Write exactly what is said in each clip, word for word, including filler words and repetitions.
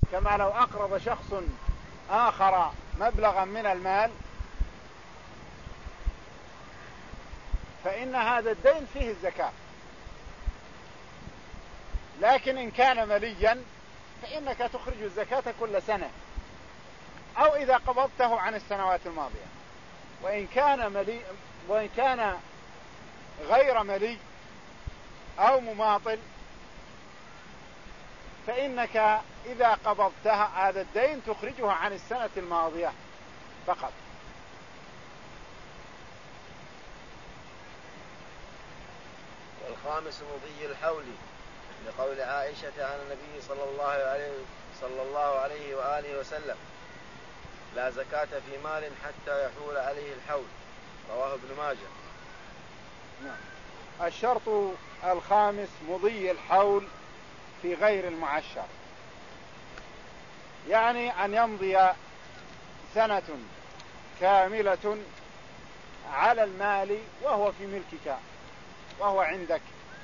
كما لو أقرض شخص آخر مبلغا من المال فإن هذا الدين فيه الزكاة. لكن إن كان مليا فإنك تخرج الزكاة كل سنة أو إذا قبضته عن السنوات الماضية. وإن كان ملي وإن كان غير ملي أو مماطل فإنك إذا قبضتها هذا الدين تخرجه عن السنة الماضية فقط. والخامس مضي الحول لقول عائشة عن النبي صلى الله عليه صلى الله عليه وآله وسلم: لا زكاة في مال حتى يحول عليه الحول. رواه ابن ماجه. نعم. الشرط الخامس مضي الحول في غير المعشر، يعني أن يمضي سنة كاملة على المال وهو في ملكك وهو عندك.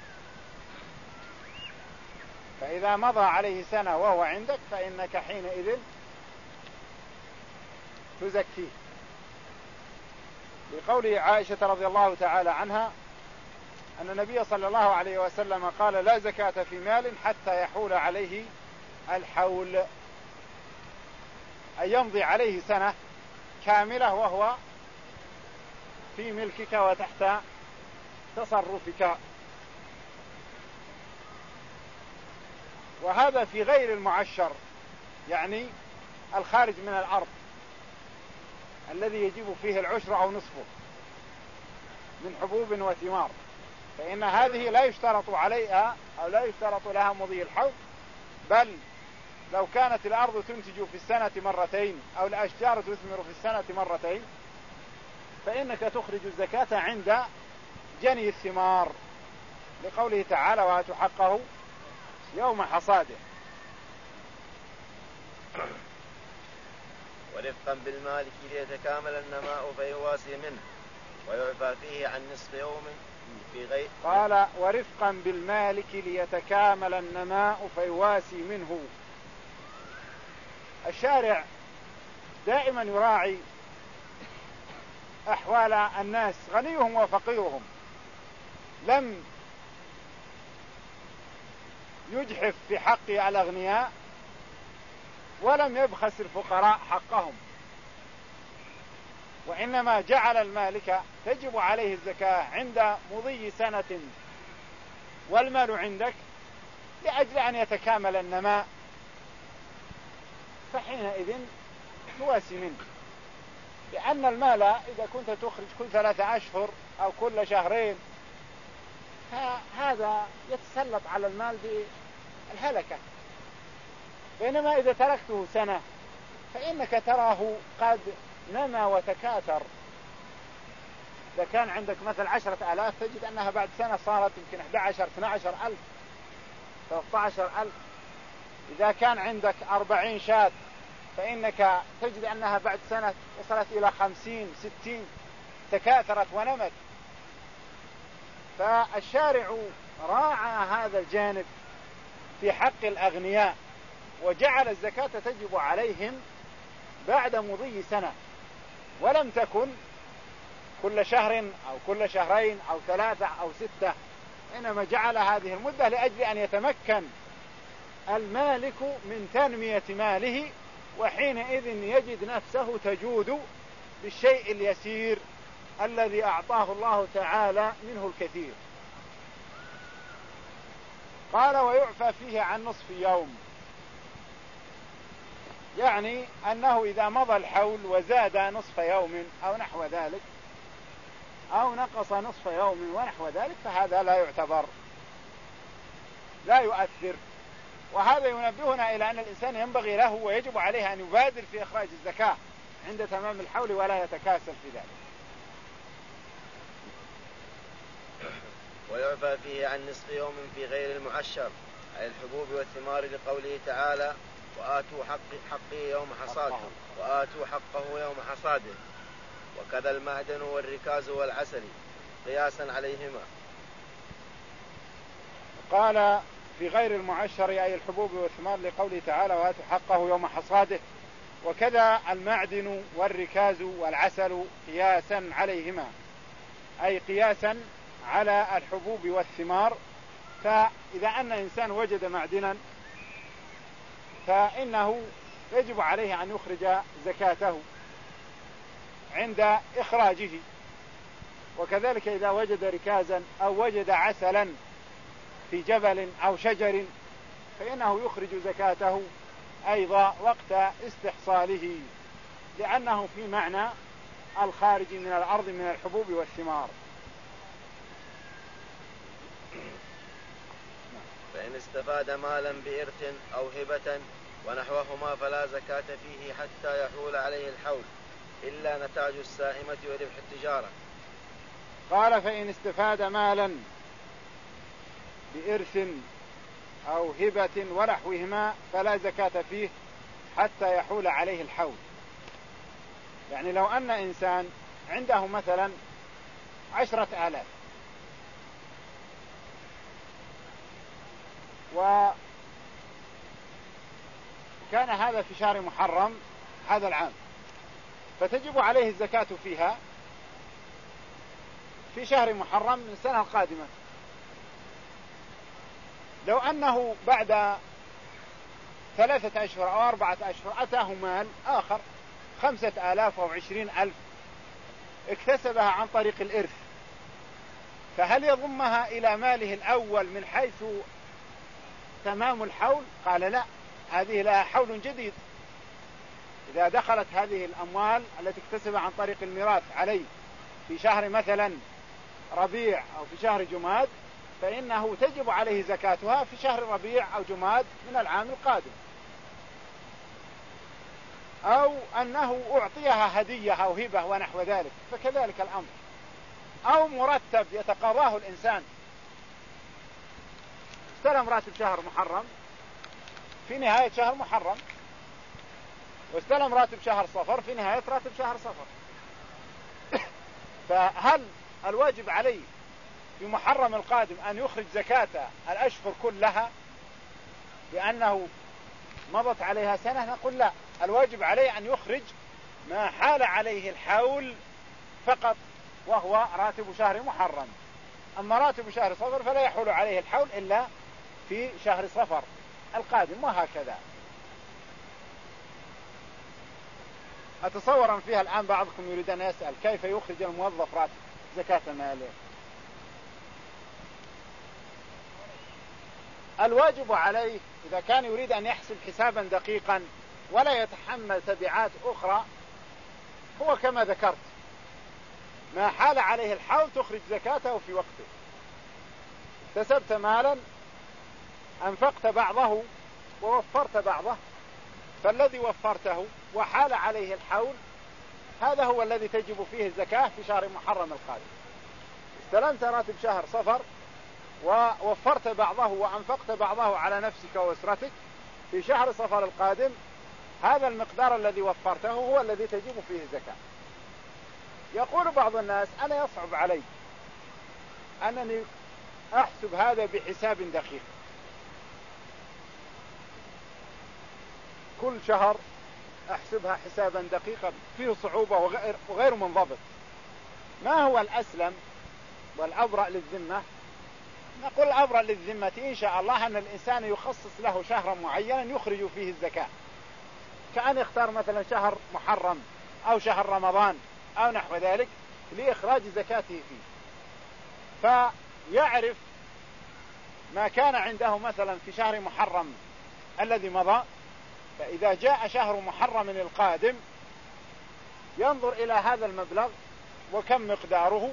فإذا مضى عليه سنة وهو عندك فإنك حينئذ تزكيه، لقول عائشة رضي الله تعالى عنها أن النبي صلى الله عليه وسلم قال: لا زكاة في مال حتى يحول عليه الحول، أن يمضي عليه سنة كاملة وهو في ملكك وتحت تصرفك. وهذا في غير المعشر، يعني الخارج من الأرض الذي يجب فيه العشر أو نصفه من حبوب وثمار، فإن هذه لا يشترط عليها أو لا يشترط لها مضي الحول، بل لو كانت الأرض تنتج في السنة مرتين أو الأشجار تثمر في السنة مرتين فإنك تخرج الزكاة عند جني الثمار، لقوله تعالى: وآتوا حقه يوم حصاده. ورفقا بالمالك ليتكامل النماء فيواسي منه ويعفى فيه عن نصف يوم في غير. قال: ورفقا بالمالك ليتكامل النماء فيواسي منه. الشارع دائما يراعي أحوال الناس غنيهم وفقيرهم، لم يجحف في حق الأغنياء ولم يبخس الفقراء حقهم، وإنما جعل المالك تجب عليه الزكاة عند مضي سنة والمال عندك لأجل أن يتكامل النماء، فحينئذ تواسي منه، لأن المال إذا كنت تخرج كل ثلاثة أشهر أو كل شهرين هذا يتسلط على المال بالهلكة، بينما إذا تركته سنة فإنك تراه قد نمى وتكاثر. إذا كان عندك مثل عشرة آلاف تجد أنها بعد سنة صارت يمكن أحد عشر اثني عشر ألف ثلاثة عشر ألف. إذا كان عندك أربعين شاة فإنك تجد أنها بعد سنة وصلت إلى خمسين ستين، تكاثرت ونمت. فالشارع راعى هذا الجانب في حق الأغنياء وجعل الزكاة تجب عليهم بعد مضي سنة، ولم تكن كل شهر أو كل شهرين أو ثلاثة أو ستة، إنما جعل هذه المدة لأجل أن يتمكن المالك من تنمية ماله، وحينئذ يجد نفسه تجود بالشيء اليسير الذي أعطاه الله تعالى منه الكثير. قال: ويعفى فيه عن نصف يوم، يعني أنه إذا مضى الحول وزاد نصف يوم أو نحو ذلك أو نقص نصف يوم ونحو ذلك فهذا لا يعتبر، لا يؤثر. وهذا ينبهنا إلى أن الإنسان ينبغي له ويجب عليه أن يبادر في إخراج الزكاة عند تمام الحول ولا يتكاسل في ذلك. ويعفى فيه عن نصف يوم في غير المعشر أي الحبوب والثمار، لقوله تعالى: وآتوا حق حقه يوم حصاده وآتوا حقه يوم حصاده. وكذا المعدن والركاز والعسل قياسا عليهما. قال: في غير المعشر أي الحبوب والثمار لقوله تعالى وآتوا حقه يوم حصاده. وكذا المعدن والركاز والعسل قياسا عليهما أي قياسا على الحبوب والثمار. فإذا أن إنسان وجد معدنا فإنه يجب عليه أن يخرج زكاته عند إخراجه، وكذلك إذا وجد ركازا أو وجد عسلا في جبل أو شجر فإنه يخرج زكاته أيضا وقت استحصاله، لأنه في معنى الخارج من الأرض من الحبوب والثمار. فإن استفاد مالا بإرث أو هبة ونحوهما فلا زكاة فيه حتى يحول عليه الحول إلا نتاج السائمة وربح التجارة. قال فإن استفاد مالا بإرث أو هبة ونحوهما فلا زكاة فيه حتى يحول عليه الحول. يعني لو أن إنسان عنده مثلا عشرة آلاف وكان هذا في شهر محرم هذا العام، فتجب عليه الزكاة فيها في شهر محرم من السنة القادمة. لو أنه بعد ثلاثة أشهر أو أربعة أشهر أتاه مال آخر خمسة آلاف أو عشرين ألف اكتسبها عن طريق الإرث، فهل يضمها إلى ماله الأول من حيث تمام الحول؟ قال لا، هذه لها حول جديد. إذا دخلت هذه الأموال التي اكتسبها عن طريق الميراث عليه في شهر مثلا ربيع أو في شهر جماد فإنه تجب عليه زكاتها في شهر ربيع أو جماد من العام القادم. أو أنه أعطيها هدية أو هبة ونحو ذلك فكذلك الأمر. أو مرتب يتقاضاه الإنسان، استلم راتب شهر محرم في نهاية شهر محرم، واستلم راتب شهر صفر في نهاية راتب شهر صفر، فهل الواجب عليه في محرم القادم أن يخرج زكاة الأشهر كلها لأنه مضت عليها سنة؟ نقول لا، الواجب عليه أن يخرج ما حال عليه الحول فقط وهو راتب شهر محرم. أما راتب شهر صفر فلا يحول عليه الحول إلا في شهر صفر القادم، وهكذا. أتصور أن فيها الآن بعضكم يريد أن يسأل كيف يخرج الموظف راتب زكاة ماله. الواجب عليه إذا كان يريد أن يحسب حسابا دقيقا ولا يتحمل تبعات أخرى هو كما ذكرت، ما حال عليه الحول تخرج زكاته في وقته. اكتسبت مالا أنفقت بعضه ووفرت بعضه، فالذي وفرته وحال عليه الحول هذا هو الذي تجب فيه الزكاة في شهر محرم القادم. استلمت راتب شهر صفر ووفرت بعضه وأنفقت بعضه على نفسك وأسرتك في شهر صفر القادم، هذا المقدار الذي وفرته هو الذي تجب فيه الزكاة. يقول بعض الناس أنا يصعب علي أنني أحسب هذا بحساب دقيق، كل شهر أحسبها حسابا دقيقا فيه صعوبة وغير, وغير منضبط. ما هو الأسلم والأبرأ للذمة؟ نقول الأبرأ للذمة إن شاء الله أن الإنسان يخصص له شهرا معينا يخرج فيه الزكاة، كأن يختار مثلا شهر محرم أو شهر رمضان أو نحو ذلك لإخراج زكاته فيه، فيعرف ما كان عنده مثلا في شهر محرم الذي مضى، فإذا جاء شهر محرم القادم ينظر إلى هذا المبلغ وكم مقداره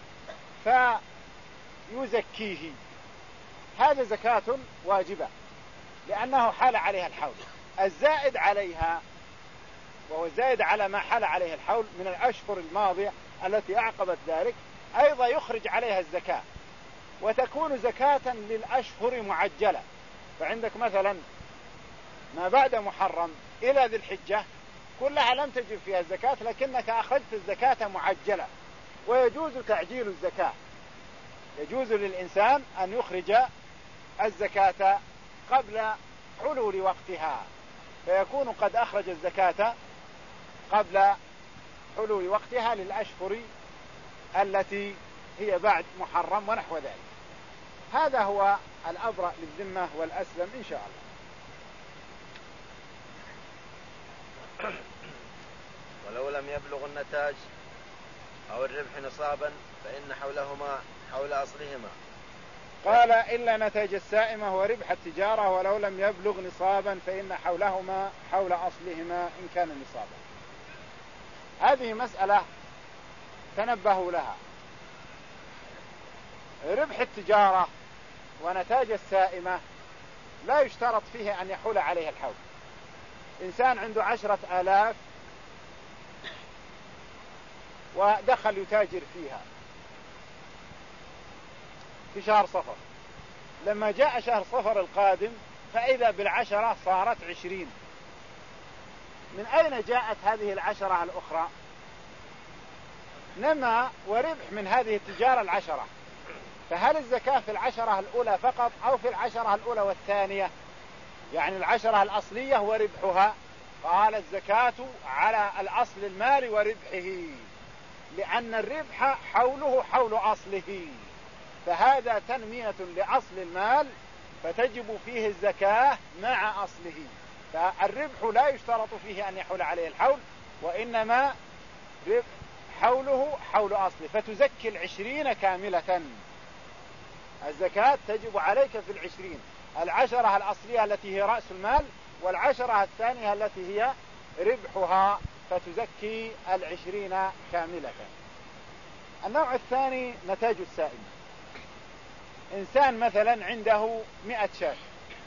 فيزكيه. هذا زكاة واجبة لأنه حال عليها الحول. الزائد عليها وهو زائد على ما حال عليه الحول من الأشهر الماضية التي أعقبت ذلك أيضا يخرج عليها الزكاة، وتكون زكاة للأشهر معجلة. فعندك مثلا ما بعد محرم إلى ذي الحجة كلها لم تجب فيها الزكاة لكنك أخذت الزكاة معجلة، ويجوز تعجيل الزكاة. يجوز للإنسان أن يخرج الزكاة قبل حلول وقتها، فيكون قد أخرج الزكاة قبل حلول وقتها للأشهر التي هي بعد محرم ونحو ذلك. هذا هو الأبرأ للذمة والأسلم إن شاء الله. ولو لم يبلغ النتاج أو الربح نصابا فإن حولهما حول أصلهما. قال إلا نتاج السائمة وربح التجارة ولو لم يبلغ نصابا فإن حولهما حول أصلهما إن كان نصابا. هذه مسألة تنبهوا لها. ربح التجارة ونتاج السائمة لا يشترط فيه أن يحول عليه الحول. إنسان عنده عشرة آلاف ودخل يتاجر فيها في شهر صفر، لما جاء شهر صفر القادم فإذا بالعشرة صارت عشرين. من أين جاءت هذه العشرة الأخرى؟ نما وربح من هذه التجارة العشرة، فهل الزكاة في العشرة الأولى فقط أو في العشرة الأولى والثانية؟ يعني العشرة الأصلية وربحها. قال الزكاة على الأصل المال وربحه، لأن الربح حوله حول أصله، فهذا تنمية لأصل المال فتجب فيه الزكاة مع أصله. فالربح لا يشترط فيه أن يحول عليه الحول، وإنما ربح حوله حول أصله، فتزكي العشرين كاملة. الزكاة تجب عليك في العشرين، العشرة الأصلية التي هي رأس المال، والعشرة الثانية التي هي ربحها، فتزكي العشرين كاملة. النوع الثاني نتاج السائمة. إنسان مثلا عنده مئة شاة،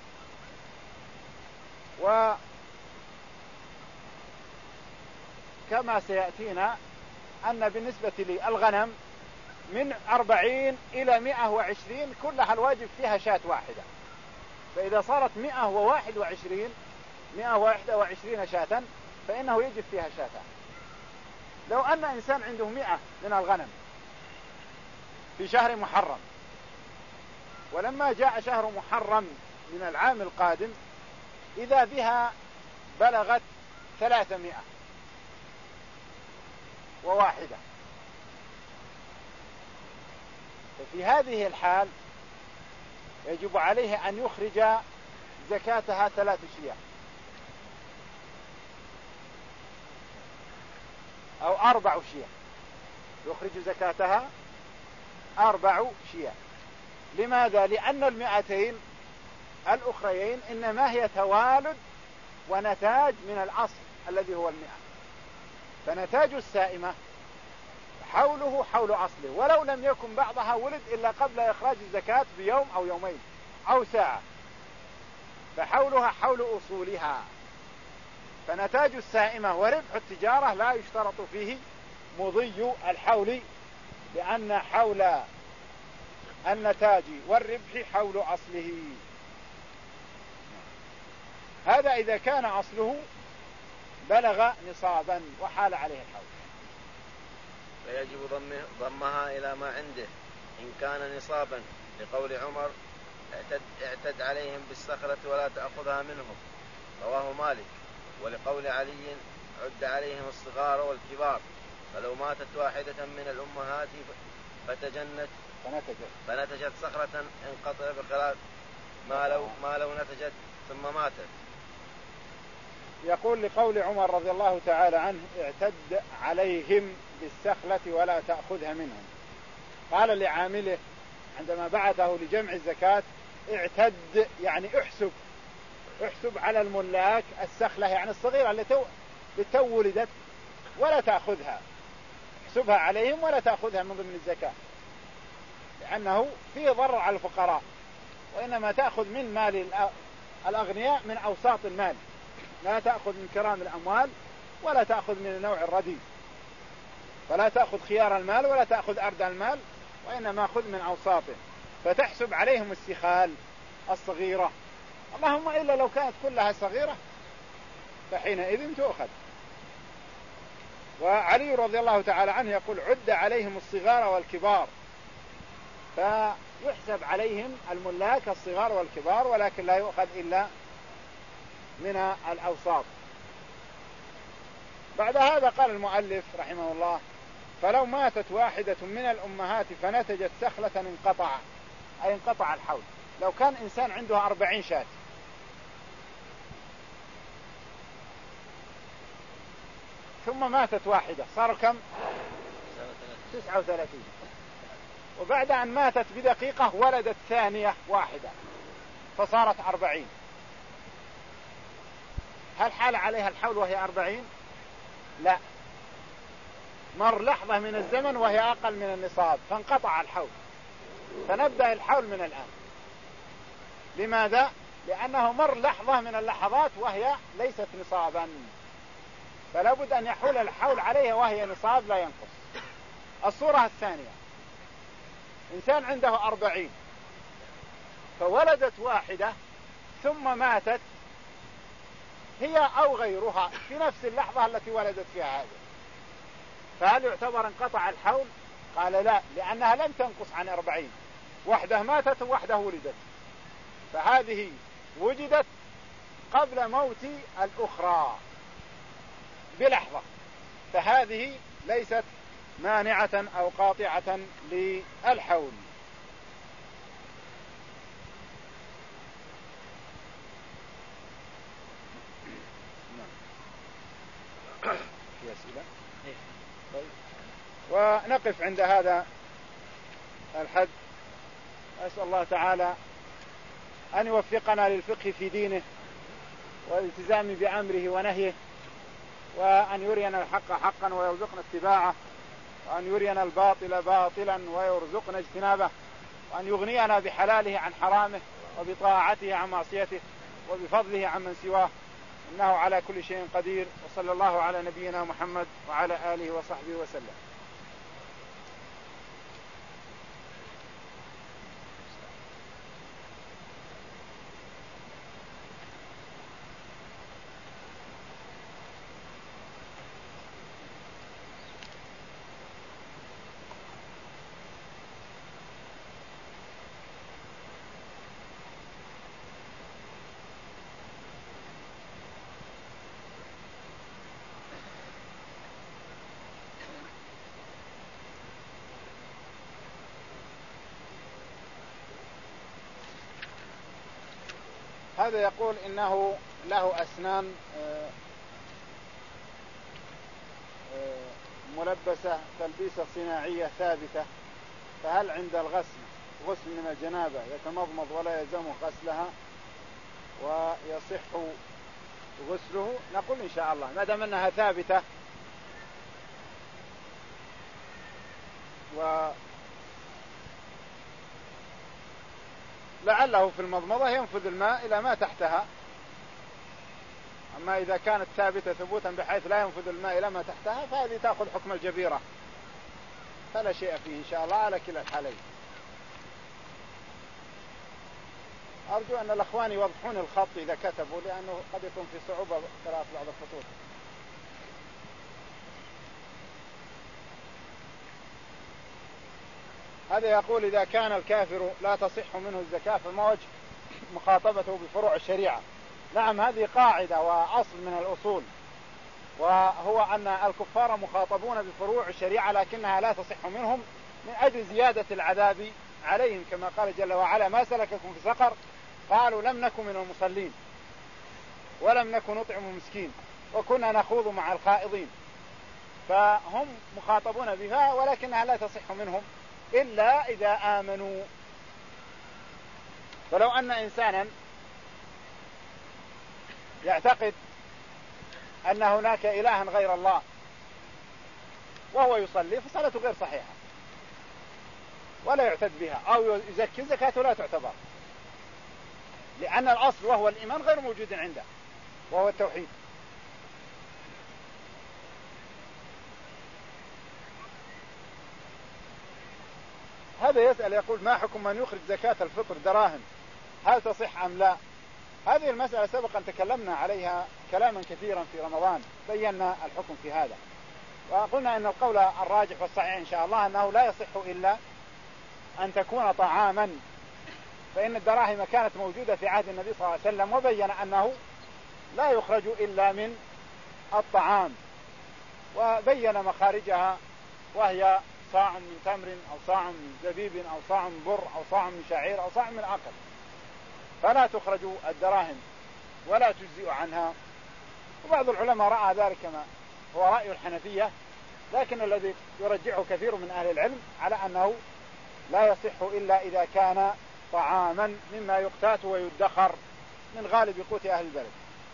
وكما سيأتينا أن بالنسبة لي الغنم من أربعين إلى مئة وعشرين كلها الواجب فيها شاة واحدة، فإذا صارت مئة وواحد وعشرين مئة وواحد وعشرين شاة فإنه يجب فيها شاتان. لو أن إنسان عنده مئة من الغنم في شهر محرم، ولما جاء شهر محرم من العام القادم إذا بها بلغت ثلاثمائة وواحدة، ففي هذه الحال يجب عليه أن يخرج زكاتها ثلاث شياه أو أربع شياه، يخرج زكاتها أربع شياه. لماذا؟ لأن المئتين الأخريين إنما هي توالد ونتاج من الأصل الذي هو المئة، فنتاج السائمة حوله حول أصله، ولو لم يكن بعضها ولد إلا قبل إخراج الزكاة بيوم أو يومين أو ساعة، فحولها حول أصولها. فنتاج السائمة وربح التجارة لا يشترط فيه مضي الحول، لأن حول النتاج والربح حول أصله. هذا إذا كان أصله بلغ نصابا وحال عليه الحول، فيجب ضمها إلى ما عنده إن كان نصابا، لقول عمر اعتد, اعتد عليهم بالصخرة ولا تأخذها منهم، رواه مالك. ولقول علي عد عليهم الصغار والكبار، فلو ماتت واحدة من الأمهات فتجنت فنتجت, فنتجت صخرة انقطع بخلاف ما لو, ما لو نتجت ثم ماتت. يقول لقول عمر رضي الله تعالى عنه اعتد عليهم بالسخلة ولا تأخذها منهم، قال لعامله عندما بعثه لجمع الزكاة اعتد يعني احسب احسب على الملاك السخلة يعني الصغيرة التي تو ولدت ولا تأخذها، احسبها عليهم ولا تأخذها من ضمن الزكاة، لأنه فيه ضرر على الفقراء، وإنما تأخذ من مال الأغنياء من أوساط المال، لا تأخذ من كرام الأموال ولا تأخذ من النوع الرديء، فلا تأخذ خيار المال ولا تأخذ أرض المال، وإنما خذ من أوساطه، فتحسب عليهم السخال الصغيرة، اللهم إلا لو كانت كلها صغيرة فحينئذ تؤخذ. وعلي رضي الله تعالى عنه يقول عد عليهم الصغار والكبار، فيحسب عليهم الملاك الصغار والكبار، ولكن لا يؤخذ إلا من الأوساط. بعد هذا قال المؤلف رحمه الله: فلو ماتت واحدة من الأمهات فنتجت سخلة انقطع، أي انقطع الحول. لو كان إنسان عنده أربعين شاة ثم ماتت واحدة صار كم؟ تسعة وثلاثين. وبعد أن ماتت بدقيقة ولدت ثانية واحدة فصارت أربعين. هل حال عليها الحول وهي أربعين؟ لا، مر لحظة من الزمن وهي أقل من النصاب فانقطع الحول، فنبدأ الحول من الآن. لماذا؟ لأنه مر لحظة من اللحظات وهي ليست نصابا، فلا بد أن يحول الحول عليها وهي نصاب لا ينقص. الصورة الثانية: إنسان عنده أربعين فولدت واحدة ثم ماتت هي أو غيرها في نفس اللحظة التي ولدت فيها هذه، فهل يعتبر انقطع الحول؟ قال لا، لأنها لم تنقص عن أربعين، واحدة ماتت وواحدة ولدت، فهذه وجدت قبل موت الأخرى بلحظة، فهذه ليست مانعة أو قاطعة للحول. في أسئلة؟ طيب. ونقف عند هذا الحد. أسأل الله تعالى أن يوفقنا للفقه في دينه والالتزام بأمره ونهيه، وأن يرينا الحق حقا ويرزقنا اتباعه، وأن يرينا الباطل باطلا ويرزقنا اجتنابه، وأن يغنينا بحلاله عن حرامه وبطاعته عن معصيته وبفضله عن من سواه، إنه على كل شيء قدير. وصلى الله على نبينا محمد وعلى آله وصحبه وسلم. هذا يقول إنه له أسنان ملبسة تلبيسة صناعية ثابتة، فهل عند الغسل غسل من الجنابة يتمضمض ولا يلزمه غسلها ويصح غسله؟ نقول إن شاء الله ما دام أنها ثابتة و لعله في المضمضة ينفذ الماء إلى ما تحتها. أما إذا كانت ثابتة ثبوتا بحيث لا ينفذ الماء إلى ما تحتها فهذه تأخذ حكم الجبيرة، فلا شيء فيه إن شاء الله على كلا الحالين. أرجو أن الأخوان يوضحون الخط إذا كتبوا، لأنه قد يكون في صعوبة قراءة بعض الخطوط. هذا يقول: إذا كان الكافر لا تصح منه الزكاة فما وجه مخاطبته بفروع الشريعة؟ نعم، هذه قاعدة وأصل من الأصول، وهو أن الكفار مخاطبون بفروع الشريعة لكنها لا تصح منهم من أجل زيادة العذاب عليهم، كما قال جل وعلا: ما سلككم في سقر؟ قالوا لم نكن من المصلين ولم نكن نطعم المسكين وكنا نخوض مع الخائضين. فهم مخاطبون بها ولكنها لا تصح منهم إلا إذا آمنوا. فلو أن إنسانا يعتقد أن هناك إلها غير الله وهو يصلي فصلاته غير صحيحة ولا يعتد بها، أو يزكي زكاته لا تعتبر، لأن الأصل وهو الإيمان غير موجود عنده وهو التوحيد. هذا يسأل يقول: ما حكم من يخرج زكاة الفطر دراهم، هل تصح أم لا؟ هذه المسألة سبق أن تكلمنا عليها كلاما كثيرا في رمضان، بينا الحكم في هذا، وقلنا أن القول الراجح والصحيح إن شاء الله أنه لا يصح إلا أن تكون طعاما، فإن الدراهم كانت موجودة في عهد النبي صلى الله عليه وسلم، وبين أنه لا يخرج إلا من الطعام، وبين مخارجها، وهي صاع من تمر أو صاع من زبيب أو صاع من بر أو صاع من شعير أو صاع من عقل، فلا تخرج الدراهم ولا تجزئ عنها. وبعض العلماء رأى ذلك كما هو رأي الحنفية، لكن الذي يرجعه كثير من أهل العلم على أنه لا يصح إلا إذا كان طعاما مما يقتات ويدخر من غالب قوت أهل البلد.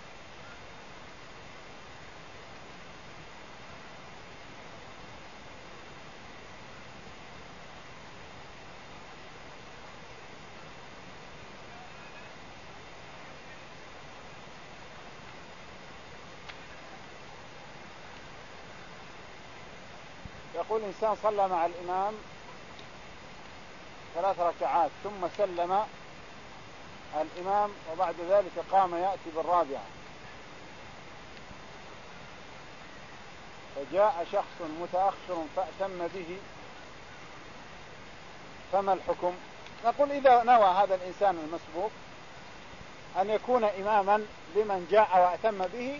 يقول إنسان صلى مع الإمام ثلاث ركعات ثم سلم الإمام وبعد ذلك قام يأتي بالرابعة، فجاء شخص متأخر فأتم به، فما الحكم؟ نقول إذا نوى هذا الإنسان المسبوق أن يكون إماما لمن جاء وأتم به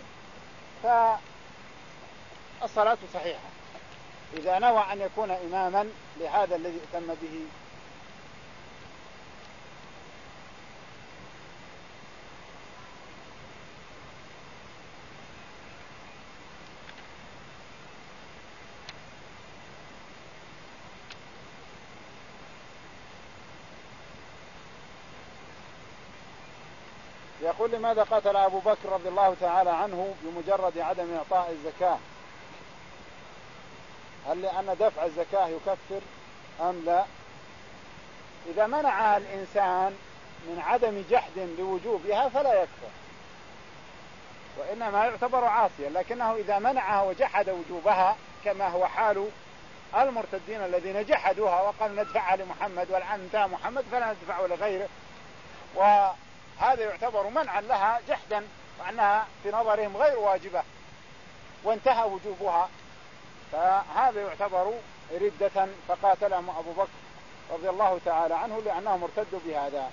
فالصلاة صحيحة. إذا نوى أن يكون إماما لهذا الذي أتم به. يقول لماذا قتل أبو بكر رضي الله تعالى عنه بمجرد عدم إعطاء الزكاة؟ هل لأن دفع الزكاة يكفر أم لا؟ إذا منعها الإنسان من عدم جحد لوجوبها فلا يكفر، وإنما يعتبر عاصيا، لكنه إذا منعها وجحد وجوبها كما هو حال المرتدين الذين جحدوها وقالوا ندفعها لمحمد والآن انتهى محمد فلا ندفعه لغيره، وهذا يعتبر منعا لها جحدا، وأنها في نظرهم غير واجبة وانتهى وجوبها، فهذا يعتبر ردة، فقاتلهم أبو بكر رضي الله تعالى عنه لأنهم ارتدوا بهذا.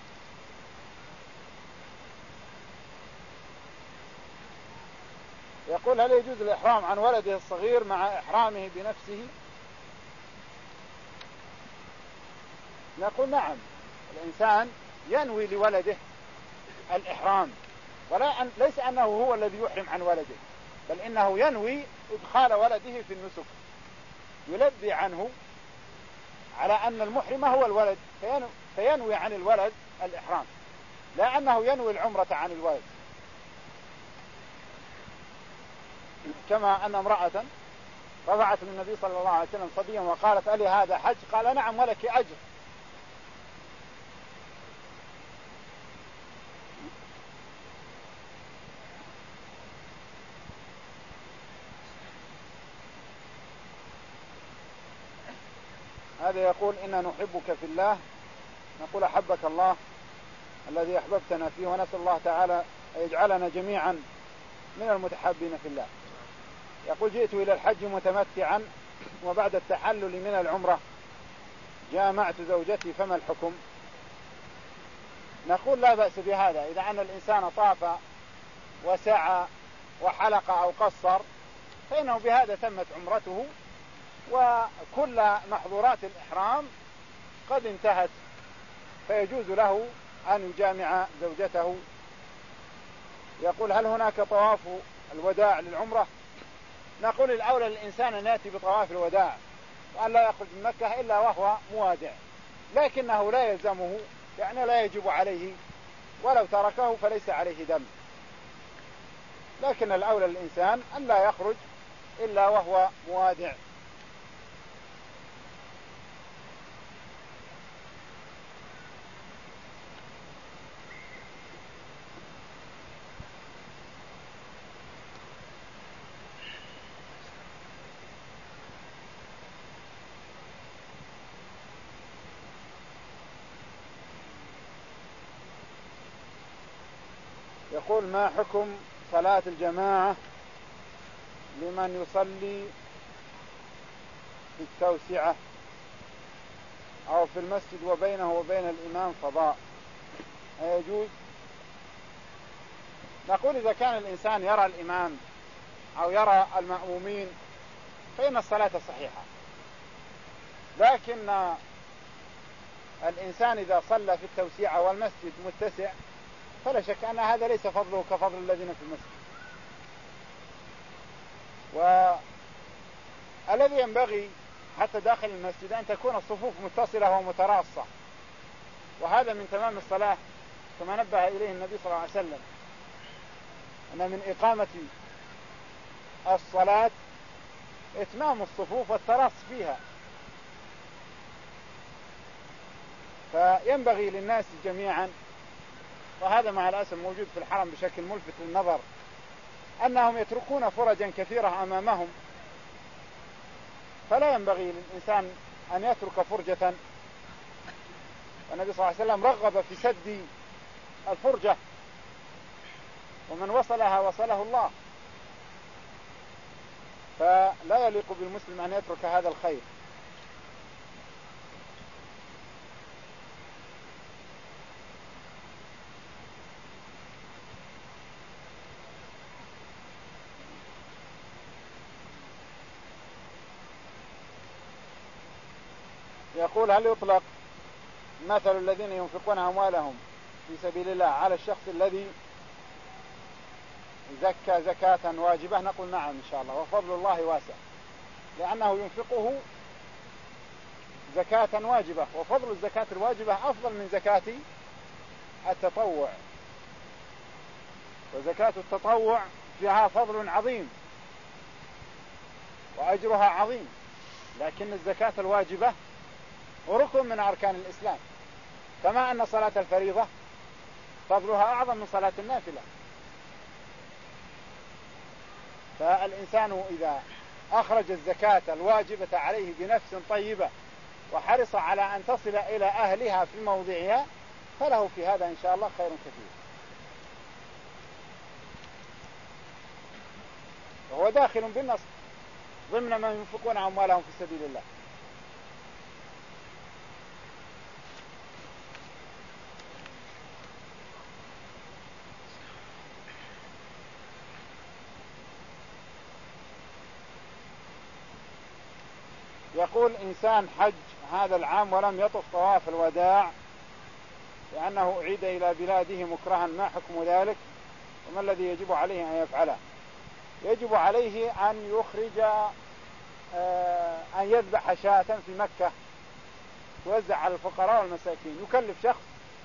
يقول هل يجوز الإحرام عن ولده الصغير مع إحرامه بنفسه؟ نقول نعم، الإنسان ينوي لولده الإحرام، ولا أن ليس أنه هو الذي يحرم عن ولده، بل إنه ينوي إدخال ولده في النسك، يلبي عنه على أن المحرم هو الولد، فينوي عن الولد الإحرام، لا أنه ينوي العمرة عن الولد. كما أن امرأة رفعت للنبي صلى الله عليه وسلم صبيا وقالت ألي هذا حج؟ قال نعم ولك أجر. هذا يقول إنا نحبك في الله، نقول أحبك الله الذي أحببتنا فيه، ونسأل الله تعالى أن يجعلنا جميعا من المتحابين في الله. يقول جئت إلى الحج متمتعا وبعد التحلل من العمرة جامعت زوجتي فما الحكم؟ نقول لا بأس بهذا، إذا أن الإنسان طاف وسعى وحلق أو قصر فإنه بهذا تمت عمرته، وكل محظورات الإحرام قد انتهت، فيجوز له أن يجامع زوجته. يقول هل هناك طواف الوداع للعمرة؟ نقول الأولى للإنسان أن يأتي بطواف الوداع وأن لا يخرج من مكة إلا وهو موادع، لكنه لا يلزمه، يعني لا يجب عليه، ولو تركه فليس عليه دم، لكن الأولى للإنسان أن لا يخرج إلا وهو موادع. يقول ما حكم صلاة الجماعة لمن يصلي في التوسعة أو في المسجد وبينه وبين الإمام فضاء أيجوز؟ نقول إذا كان الإنسان يرى الإمام أو يرى المأمومين فإن الصلاة صحيحة، لكن الإنسان إذا صلى في التوسيع والمسجد متسع فلا شك أن هذا ليس فضله كفضل الذين في المسجد. والذي ينبغي حتى داخل المسجد أن تكون الصفوف متصلة ومتراصة، وهذا من تمام الصلاة كما نبه إليه النبي صلى الله عليه وسلم، أن من إقامة الصلاة إتمام الصفوف والتراص فيها. فينبغي للناس جميعا، وهذا مع الأسف موجود في الحرم بشكل ملفت للنظر، أنهم يتركون فرجا كثيرة أمامهم، فلا ينبغي للإنسان أن يترك فرجة. والنبي صلى الله عليه وسلم رغب في سد الفرجة، ومن وصلها وصله الله، فلا يليق بالمسلم أن يترك هذا الخير. يقول: هل يطلق مثل الذين ينفقون أموالهم في سبيل الله على الشخص الذي زكى زكاة واجبة؟ نقول نعم إن شاء الله، وفضل الله واسع، لأنه ينفقه زكاة واجبة، وفضل الزكاة الواجبة أفضل من زكاة التطوع، وزكاة التطوع فيها فضل عظيم وأجرها عظيم، لكن الزكاة الواجبة ركن من أركان الإسلام، كما أن صلاة الفريضة فضلها أعظم من صلاة النافلة. فالإنسان إذا أخرج الزكاة الواجبة عليه بنفس طيبة وحرص على أن تصل إلى أهلها في موضعها فله في هذا إن شاء الله خير كثير، وهو داخل بالنص ضمن من ينفقون أموالهم في سبيل الله. يقول: إنسان حج هذا العام ولم يطف طواف الوداع لأنه أعيد إلى بلاده مكرها، ما حكم ذلك؟ وما الذي يجب عليه أن يفعله؟ يجب عليه أن يخرج آه أن يذبح شاة في مكة توزع على الفقراء والمساكين. يكلف شخص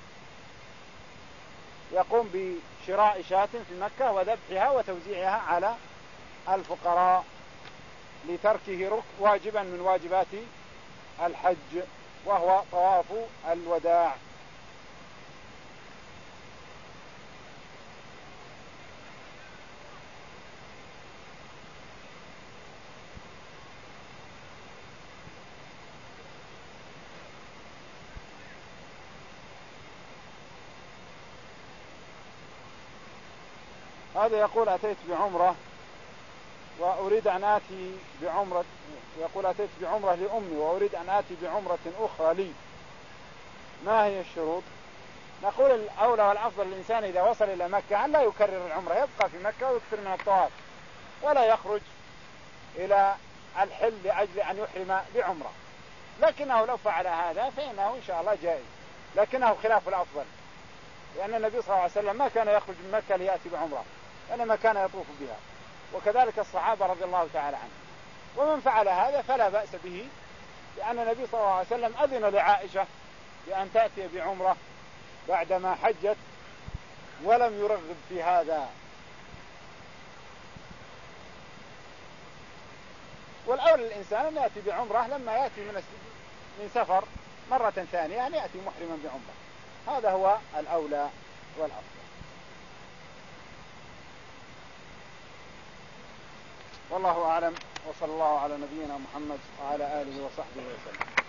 يقوم بشراء شاة في مكة وذبحها وتوزيعها على الفقراء لتركه ركن واجبا من واجبات الحج، وهو طواف الوداع. هذا يقول: أتيت بعمرة وأريد أن آتي بعمرة يقول أتيت بعمرة لأمي وأريد أن آتي بعمرة أخرى لي، ما هي الشروط؟ نقول الأولى والأفضل الإنسان إذا وصل إلى مكة أن لا يكرر العمرة، يبقى في مكة ويكثر من الطواف ولا يخرج إلى الحل لأجل أن يحرم بعمرة، لكنه لو فعل هذا فإنه إن شاء الله جائز، لكنه خلاف الأفضل، لأن النبي صلى الله عليه وسلم ما كان يخرج من مكة ليأتي بعمرة، وإنما كان يطوف بها، وكذلك الصحابة رضي الله تعالى عنهم. ومن فعل هذا فلا بأس به، لأن النبي صلى الله عليه وسلم أذن لعائشة بأن تأتي بعمرة بعدما حجت ولم يرغب في هذا. والأولى الإنسان أن يأتي بعمرة لما يأتي من من سفر مرة ثانية أن يأتي محرما بعمرة، هذا هو الأولى والأفضل. والله أعلم، وصلى الله على نبينا محمد وعلى آله وصحبه وسلم.